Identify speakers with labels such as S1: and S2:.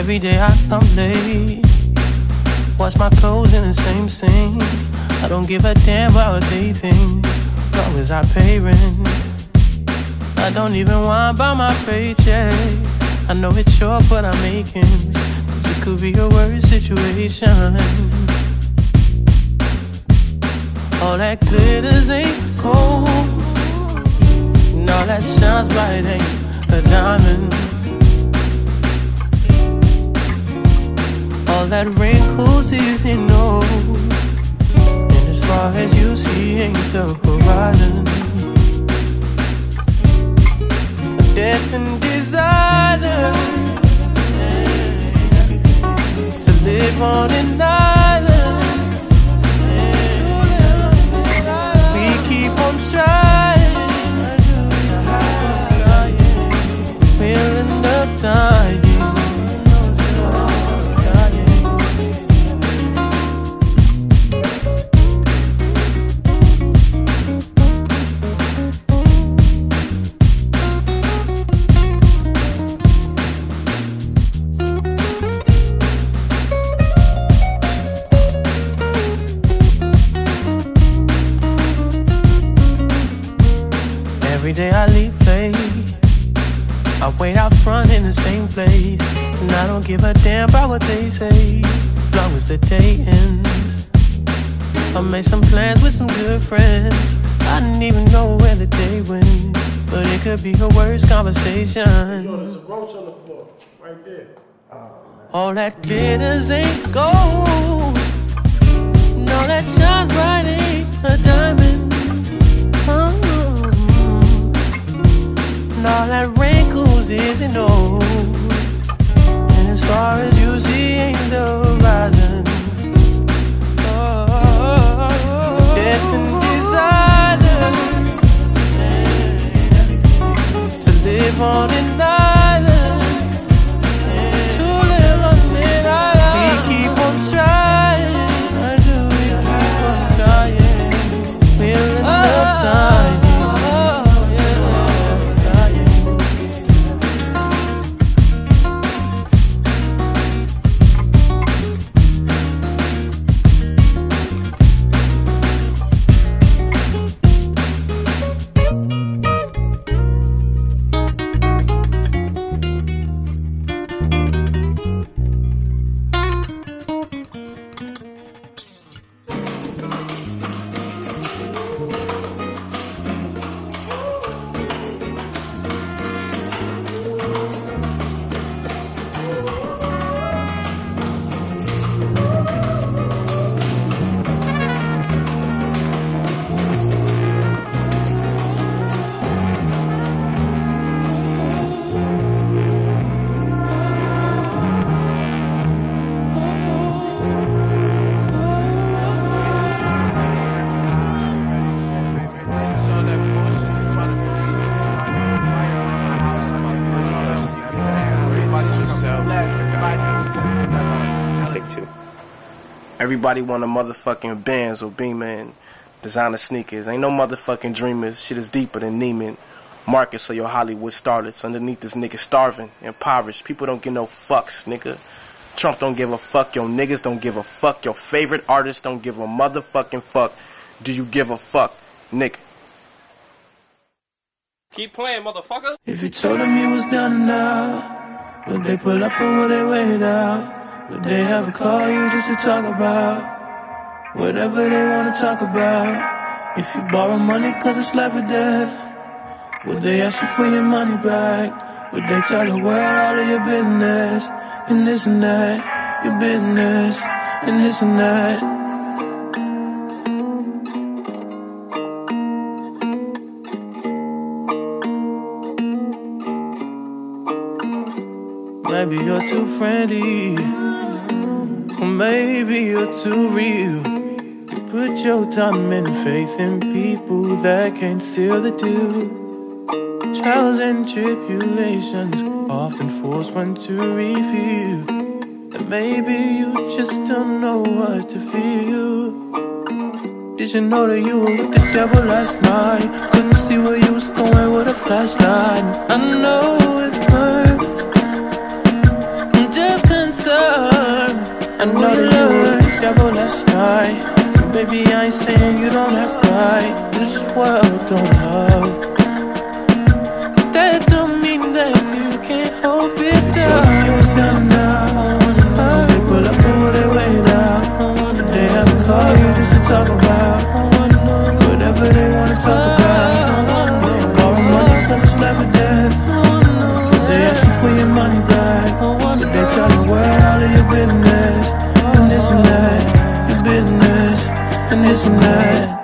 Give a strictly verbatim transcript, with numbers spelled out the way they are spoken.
S1: Every day I come late, wash my clothes in the same sink. I don't give a damn about what they think, as long as I pay rent. I don't even want about my paycheck. I know it's short, but I'm making, cause it could be a worse situation. All that glitters ain't gold, and all that shines bright ain't a diamond. All that wrinkles isn't old, and as far as you see ain't the horizon. Death and desire to live on an island. We keep on trying, we'll end up dying. Every day I leave late, I wait out front in the same place, and I don't give a damn about what they say, as long as the day ends. I made some plans with some good friends, I didn't even know where the day went, but it could be a worse conversation.
S2: Yo, there's a roach on the floor, right there.
S1: All that glitters ain't gold, and all that shines bright ain't a diamond. Oh. And all that wrinkles isn't old, and as far as you see ain't the horizon. Oh, death and desire to live on an island, to live on an island. We keep on trying, we keep on trying, we'll end up dying.
S3: Everybody want a motherfucking Benz or Beamer and designer sneakers. Ain't no motherfucking dreamers. Shit is deeper than Neiman Marcus or your Hollywood starlets. Underneath this nigga starving, impoverished. People don't give no fucks, nigga. Trump don't give a fuck. Your niggas don't give a fuck. Your favorite artists don't give a motherfucking fuck. Do you give a fuck, nigga?
S4: Keep playing, motherfucker.
S1: If you told them you was down and out, would they pull up or would they wait out? Would they ever call you just to talk about whatever they wanna talk about? If you borrow money cause it's life or death, would they ask you for your money back? Would they tell the world all of your business, and this and that, your business, and this and that? Maybe you're too friendly, or maybe you're too real. You put your time and faith in people that can't seal the deal. Trials and tribulations often force one to reveal that maybe you just don't know what to feel. Did you know that you were with the devil last night? Couldn't see where you was going with a flashlight. I know it hurts, just 'cause I know that you were the devil last night. Baby, I ain't saying you don't act right. This world don't love. That don't mean that you can't hope it down. You was down now. They pull up and they wait out. They have to call you just to talk about whatever they wanna talk about. If you borrow money cause it's life or death, they ask you for your money back, but they tell the world all of your business, and this and that, your business, and this and that.